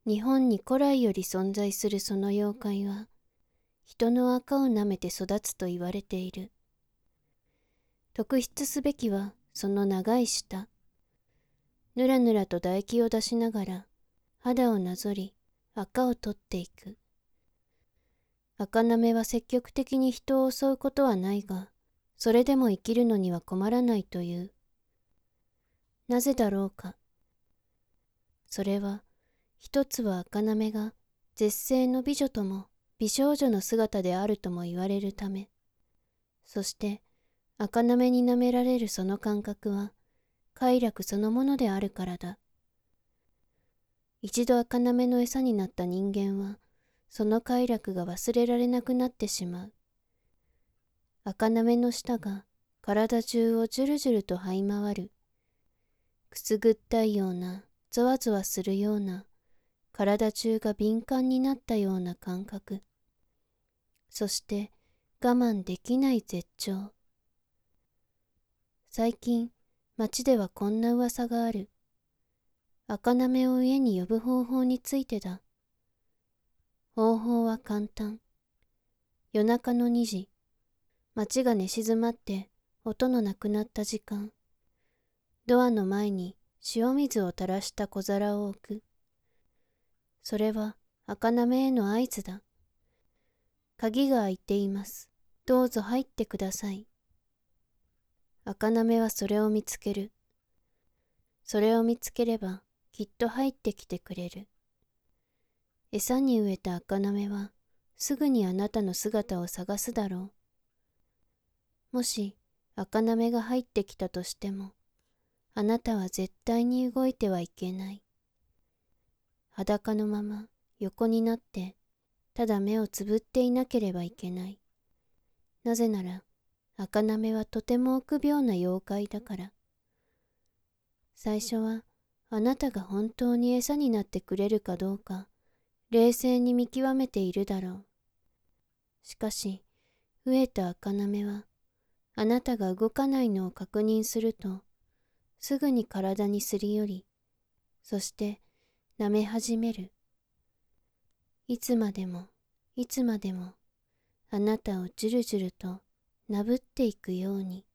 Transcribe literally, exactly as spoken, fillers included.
日本に古来より存在するその妖怪は、人の垢を舐めて育つと言われている。特筆すべきはその長い舌。ぬらぬらと唾液を出しながら肌をなぞり垢を取っていく。垢舐めは積極的に人を襲うことはないが、それでも生きるのには困らないという。なぜだろうか。それは、一つは垢舐めが絶世の美女とも美少女の姿であるとも言われるため、そして垢舐めに舐められるその感覚は快楽そのものであるからだ。一度垢舐めの餌になった人間は、その快楽が忘れられなくなってしまう。垢舐めの舌が体中をじゅるじゅると這い回る。くすぐったいような、ゾワゾワするような、体中が敏感になったような感覚。そして我慢できない絶頂。最近、町ではこんな噂がある。垢舐めを家に呼ぶ方法についてだ。方法は簡単。夜中のにじ、町が寝静まって音のなくなった時間、ドアの前に塩水を垂らした小皿を置く。それは垢舐めへの合図だ。鍵が開いています。どうぞ入ってください。垢舐めはそれを見つける。それを見つければきっと入ってきてくれる。餌に飢えた垢舐めはすぐにあなたの姿を探すだろう。もし垢舐めが入ってきたとしても、あなたは絶対に動いてはいけない。裸のまま横になってただ目をつぶっていなければいけない。なぜなら垢舐めはとても臆病な妖怪だから。最初はあなたが本当に餌になってくれるかどうか冷静に見極めているだろう。しかし飢えた垢舐めはあなたが動かないのを確認するとすぐに体にすり寄り、そして舐め始める。いつまでもいつまでもあなたをじゅるじゅるとなぶっていくように。